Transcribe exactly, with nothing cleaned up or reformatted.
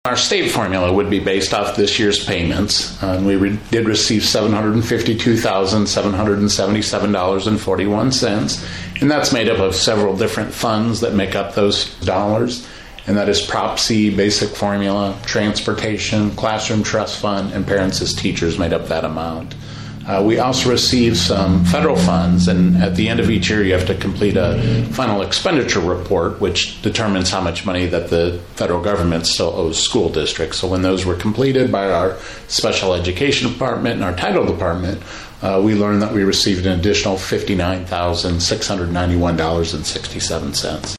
Our state formula would be based off this year's payments. Uh, and we re- did receive seven hundred fifty-two thousand seven hundred seventy-seven dollars and forty-one cents, and that's made up of several different funds that make up those dollars, and that is Prop C, Basic Formula, Transportation, Classroom Trust Fund, and Parents as Teachers made up that amount. Uh, we also receive some federal funds, and at the end of each year you have to complete a final expenditure report, which determines how much money that the federal government still owes school districts. So when those were completed by our special education department and our title department, uh, we learned that we received an additional fifty-nine thousand six hundred ninety-one dollars and sixty-seven cents.